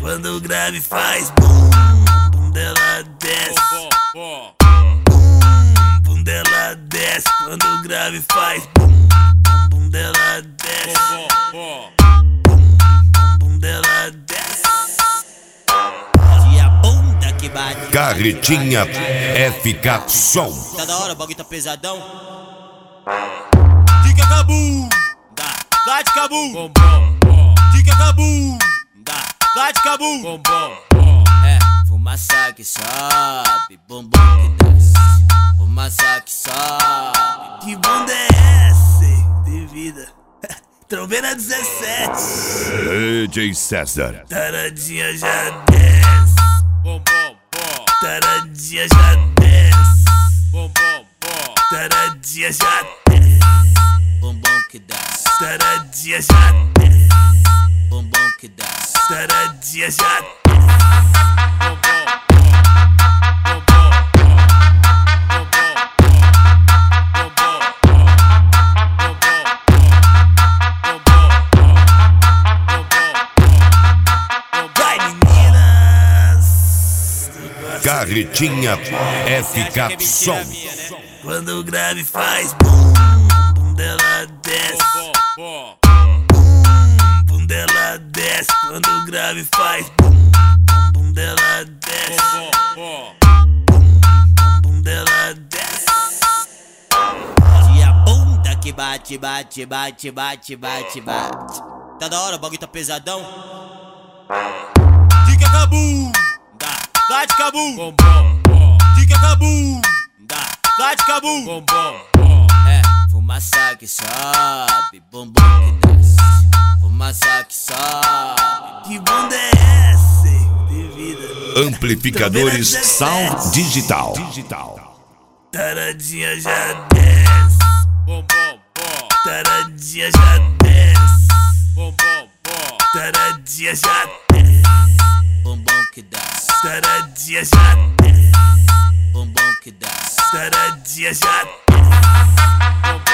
Quando o grave faz bum, bum dela desce. Bum dela desce. Quando o grave faz bum, bum dela desce. Bum dela desce. E a bunda que bate. Carretinha FK Som. Tá da hora, o bagulho tá pesadão. Dica Cabu, Dá de Cabu. Dica Cabu, Dá de Cabu. é. Fumaça que sobe, bumbum que desce. Fumaça que sobe. Que bunda é essa, hein? De vida. Trombena 17. DJ César. Taradinha já desce. Taradinha já desce. Taradinha já desce. Bumbum que desce. Taradinha já desce. Bumbum que desce. Taradinha já desce. Vai, meninas! Carretinha FK Som. Quando o grave faz bum, bum dela desce. Bum dela desce. Quando o grave faz bum, bum dela desce. Bum dela desce. E a bunda que bate, bate, bate, bate, bate, bate. Tá da hora, o bagulho tá pesadão. Dica Cabu, Dá de Cabu. Dica Cabu, Dá de Cabu. é. Fumaça que sobe, bumbum que desce. Fumaça que sobe. Que bunda é essa, hein? De vida. Amplificadores Sound Digital. Taradinha já desce. Taradinha já desce. Taradinha já desce. Bumbum que desce. Taradinha já desce. Bumbum que desce. Taradinha já desce.